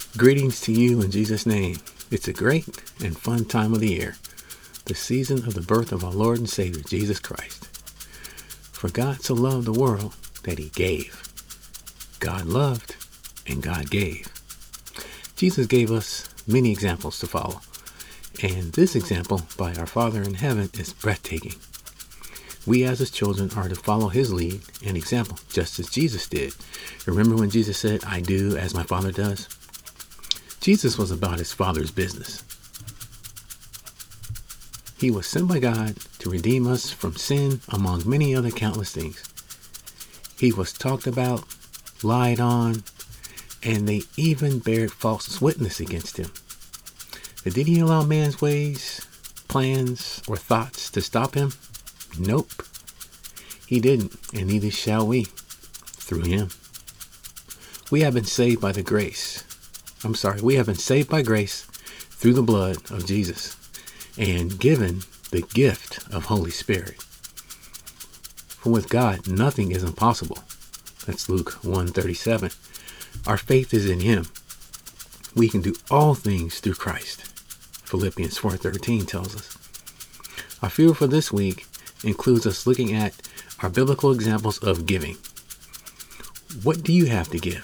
Greetings to you in Jesus' name. It's a great and fun time of the year, the season of the birth of our Lord and Savior, Jesus Christ. For God so loved the world that he gave. God loved and God gave. Jesus gave us many examples to follow, and this example by our Father in heaven is breathtaking. We as his children are to follow his lead and example, just as Jesus did. Remember when Jesus said, "I do as my Father does"? Jesus was about his Father's business. He was sent by God to redeem us from sin, among many other countless things. He was talked about, lied on, and they even bared false witness against him. But did he allow man's ways, plans, or thoughts to stop him? Nope. He didn't, and neither shall we, through him. We have been saved by grace through the blood of Jesus and given the gift of Holy Spirit. For with God, nothing is impossible. That's Luke 1:37. Our faith is in him. We can do all things through Christ. Philippians 4:13 tells us. Our fuel for this week includes us looking at our biblical examples of giving. What do you have to give?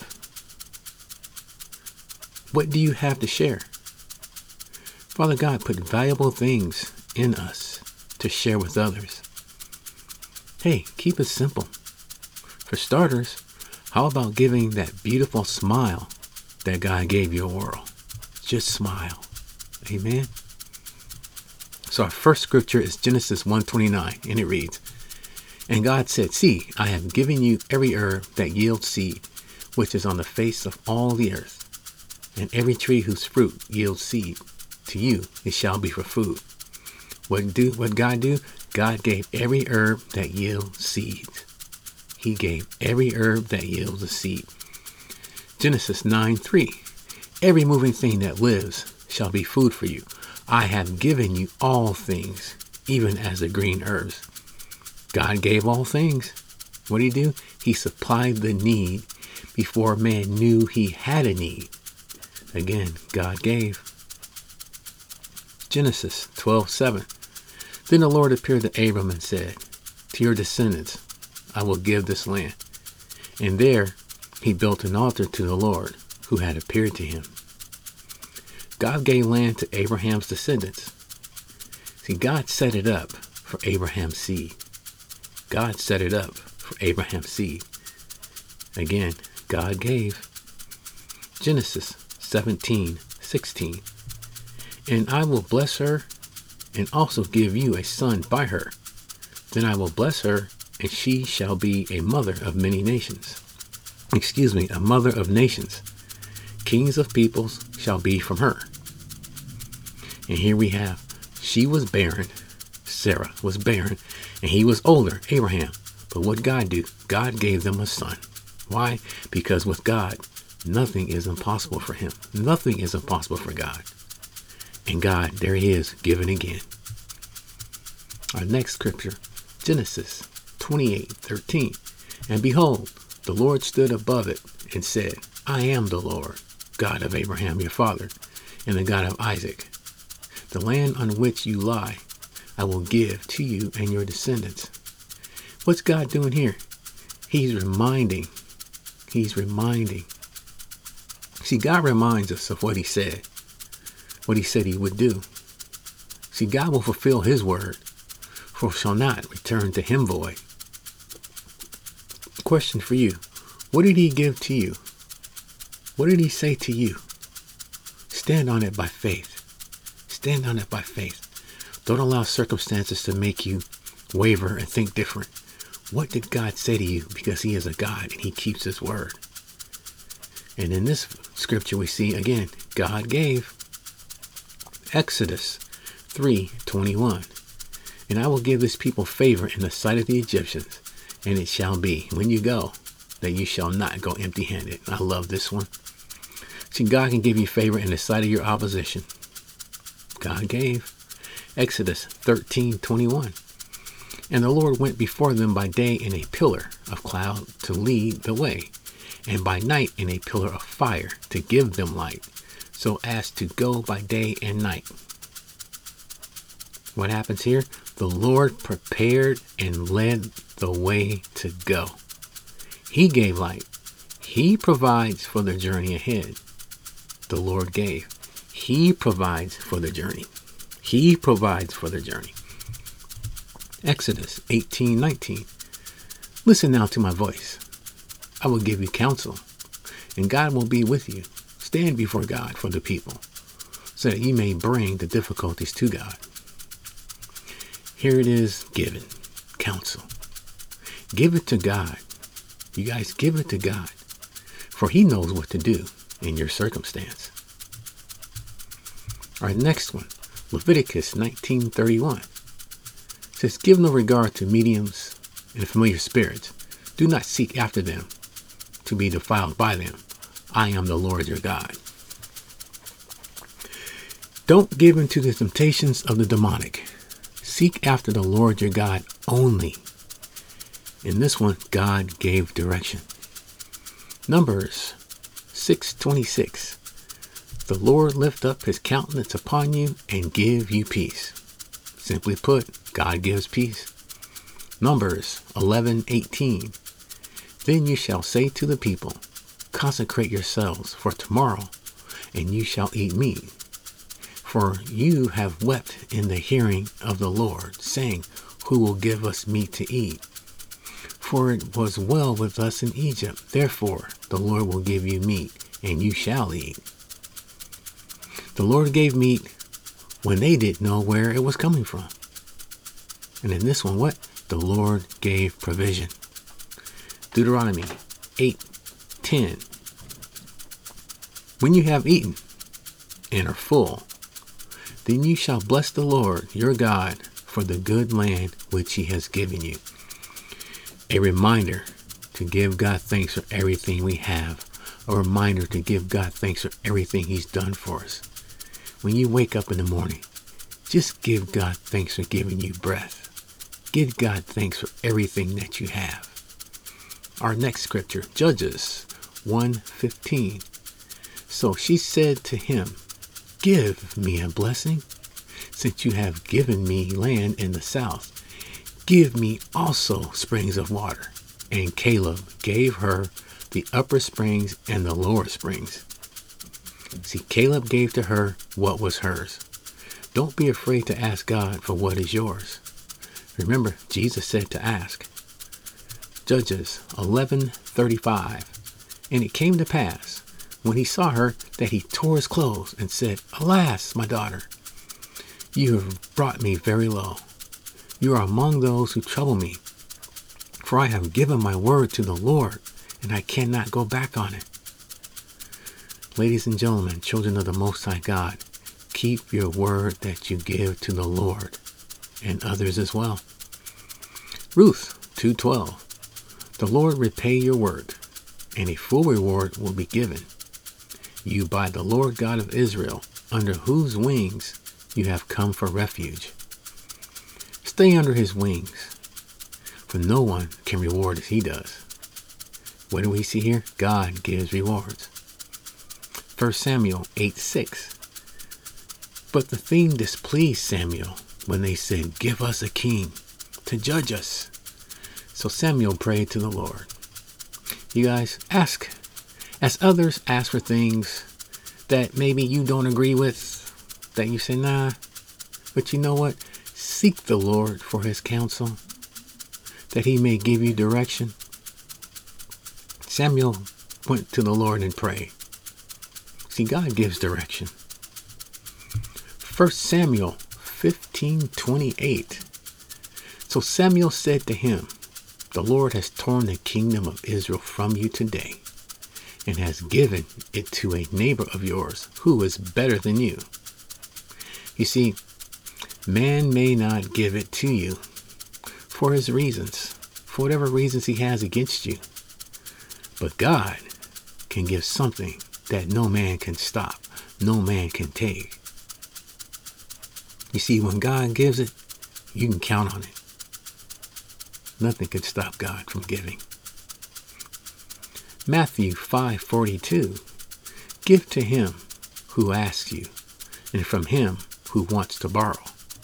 What do you have to share? Father God put valuable things in us to share with others. Hey, keep it simple. For starters, how about giving that beautiful smile that God gave your world? Just smile. Amen. So our first scripture is Genesis 1:29, and it reads, "And God said, See, I have given you every herb that yields seed, which is on the face of all the earth, and every tree whose fruit yields seed. To you it shall be for food." What God do? God gave every herb that yields seed. He gave every herb that yields a seed. Genesis 9:3, "Every moving thing that lives shall be food for you. I have given you all things, even as the green herbs." God gave all things. What did he do? He supplied the need before man knew he had a need. Again, God gave. Genesis 12:7, "Then the Lord appeared to Abram and said, To your descendants I will give this land. And there he built an altar to the Lord who had appeared to him." God gave land to Abraham's descendants. See, God set it up for Abraham's seed. God set it up for Abraham's seed. Again, God gave. Genesis 17:16, "And I will bless her and also give you a son by her. Then I will bless her, and she shall be a mother of many nations." A mother of nations. Kings of peoples shall be from her. And here we have, she was barren, Sarah was barren, and he was older, Abraham. But what God do? God gave them a son. Why? Because with God, nothing is impossible for him. Nothing is impossible for God. And God, there he is, given again. Our next scripture, Genesis 28:13, "And behold, the Lord stood above it and said, I am the Lord, God of Abraham your father, and the God of Isaac. The land on which you lie, I will give to you and your descendants." What's God doing here? He's reminding. See, God reminds us of what he said he would do. See, God will fulfill his word, for it shall not return to him void. Question for you. What did he give to you? What did he say to you? Stand on it by faith. Stand on it by faith. Don't allow circumstances to make you waver and think different. What did God say to you? Because he is a God and he keeps his word. And in this scripture we see again, God gave. Exodus 3:21, "And I will give this people favor in the sight of the Egyptians, and it shall be, when you go, that you shall not go empty-handed." I love this one. See, God can give you favor in the sight of your opposition. God gave. Exodus 13:21, "And the Lord went before them by day in a pillar of cloud to lead the way, and by night in a pillar of fire to give them light, so as to go by day and night. What happens here? The Lord prepared and led the way to go. He gave light. He provides for the journey ahead. The Lord gave. He provides for the journey. He provides for the journey. Exodus 18:19. Listen now to my voice. I will give you counsel, and God will be with you. Stand before God for the people, so that you may bring the difficulties to God. Here it is given. Counsel. Give it to God. You guys, give it to God, for He knows what to do in your circumstance. Our next one, Leviticus 19:31. Says, give no regard to mediums and familiar spirits. Do not seek after them to be defiled by them. I am the Lord your God. Don't give in to the temptations of the demonic. Seek after the Lord your God only. In this one, God gave direction. Numbers 6:26. The Lord lift up his countenance upon you and give you peace. Simply put, God gives peace. Numbers 11:18. Then you shall say to the people, consecrate yourselves for tomorrow, and you shall eat meat. For you have wept in the hearing of the Lord, saying, who will give us meat to eat? For it was well with us in Egypt. Therefore, the Lord will give you meat, and you shall eat. The Lord gave meat when they didn't know where it was coming from. And in this one, what? The Lord gave provision. Deuteronomy 8:10. When you have eaten and are full, then you shall bless the Lord your God for the good land which he has given you. A reminder to give God thanks for everything we have. A reminder to give God thanks for everything he's done for us. When you wake up in the morning, just give God thanks for giving you breath. Give God thanks for everything that you have. Our next scripture, Judges 1:15. So she said to him, give me a blessing, since you have given me land in the south. Give me also springs of water. And Caleb gave her the upper springs and the lower springs. See, Caleb gave to her what was hers. Don't be afraid to ask God for what is yours. Remember, Jesus said to ask. Judges 11:35. And it came to pass, when he saw her, that he tore his clothes and said, alas, my daughter, you have brought me very low. You are among those who trouble me. For I have given my word to the Lord, and I cannot go back on it. Ladies and gentlemen, children of the Most High God, keep your word that you give to the Lord and others as well. Ruth 2:12. The Lord repay your work, and a full reward will be given you by the Lord God of Israel, under whose wings you have come for refuge. Stay under his wings, for no one can reward as he does. What do we see here? God gives rewards. 1 Samuel 8:6. But the thing displeased Samuel when they said, give us a king to judge us. So Samuel prayed to the Lord. You guys, ask. As others ask for things that maybe you don't agree with, that you say, nah. But you know what? Seek the Lord for his counsel, that he may give you direction. Samuel went to the Lord and prayed. See, God gives direction. 1 Samuel 15:28. So Samuel said to him, the Lord has torn the kingdom of Israel from you today, and has given it to a neighbor of yours who is better than you. You see, man may not give it to you for his reasons, for whatever reasons he has against you. But God can give something that no man can stop, no man can take. You see, when God gives it, you can count on it. Nothing can stop God from giving. Matthew 5:42. Give to him who asks you, and from him who wants to borrow.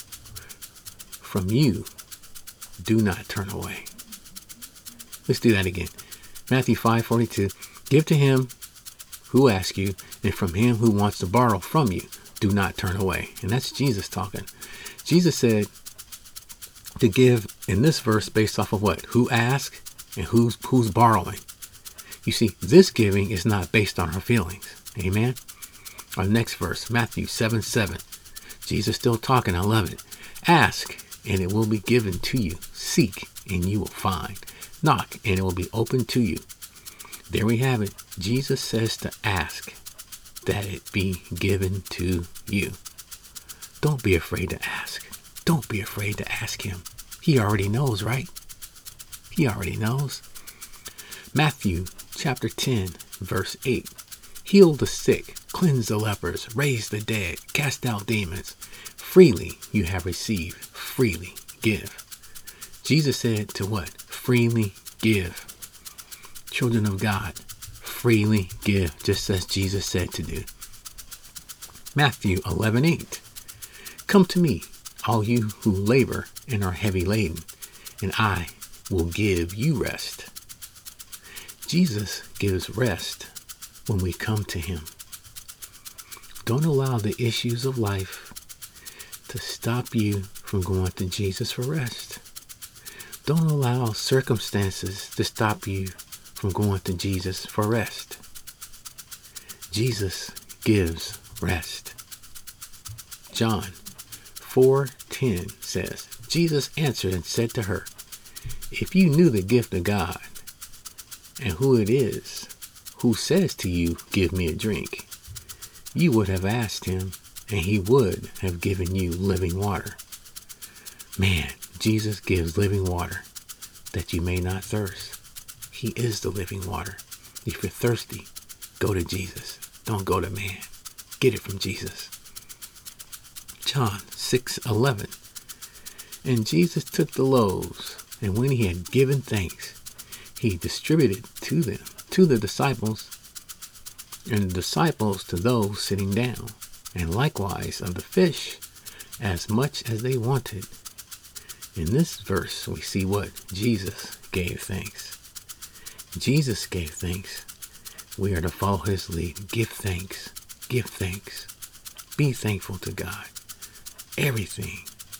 From you, do not turn away. Let's do that again. Matthew 5:42. Give to him who asks you, and from him who wants to borrow from you, do not turn away. And that's Jesus talking. Jesus said to give in this verse based off of what? Who asks and who's borrowing. You see, this giving is not based on our feelings. Amen. Our next verse, Matthew 7:7. Jesus still talking. I love it. Ask, and it will be given to you. Seek, and you will find. Knock, and it will be opened to you. There we have it. Jesus says to ask, that it be given to you. Don't be afraid to ask. Don't be afraid to ask him. He already knows, right? He already knows. Matthew chapter 10, verse 8. Heal the sick, cleanse the lepers, raise the dead, cast out demons. Freely you have received, freely give. Jesus said to what? Freely give. Children of God, freely give, just as Jesus said to do. Matthew 11:8. Come to me, all you who labor and are heavy laden, and I will give you rest. Jesus gives rest when we come to him. Don't allow the issues of life to stop you from going to Jesus for rest. Don't allow circumstances to stop you from going to Jesus for rest. Jesus gives rest. John 4:10 says, Jesus answered and said to her, if you knew the gift of God and who it is who says to you, give me a drink, you would have asked him and he would have given you living water. Man, Jesus gives living water that you may not thirst. He is the living water. If you're thirsty, go to Jesus. Don't go to man. Get it from Jesus. John 6:11. And Jesus took the loaves, and when he had given thanks, he distributed to them, to the disciples, and the disciples to those sitting down, and likewise of the fish, as much as they wanted. In this verse, we see what? Jesus gave thanks. Jesus gave thanks. We are to follow his lead. Give thanks. Give thanks. Be thankful to God. Everything.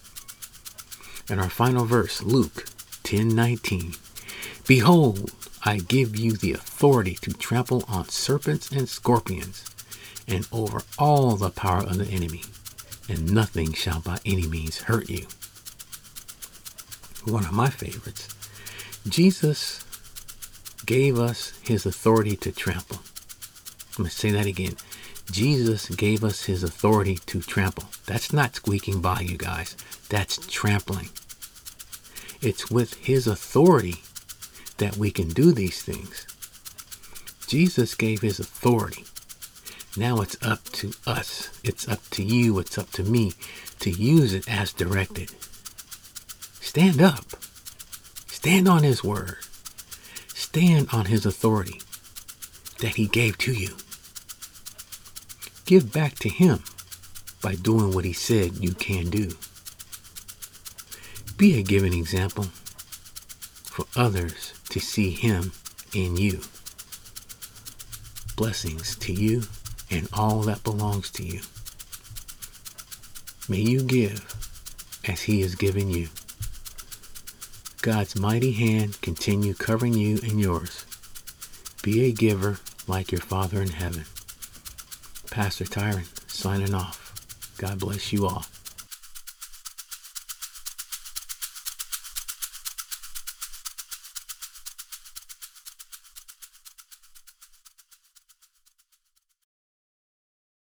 And our final verse, Luke 10:19. Behold, I give you the authority to trample on serpents and scorpions, and over all the power of the enemy, and nothing shall by any means hurt you. One of my favorites. Jesus gave us his authority to trample. I'm going to say that again. Jesus gave us his authority to trample. That's not squeaking by, you guys. That's trampling. It's with his authority that we can do these things. Jesus gave his authority. Now it's up to us. It's up to you. It's up to me to use it as directed. Stand up. Stand on his word. Stand on his authority that he gave to you. Give back to him by doing what he said you can do. Be a giving example for others to see him in you. Blessings to you and all that belongs to you. May you give as he has given you. God's mighty hand continue covering you and yours. Be a giver like your Father in heaven. Pastor Tyron signing off. God bless you all.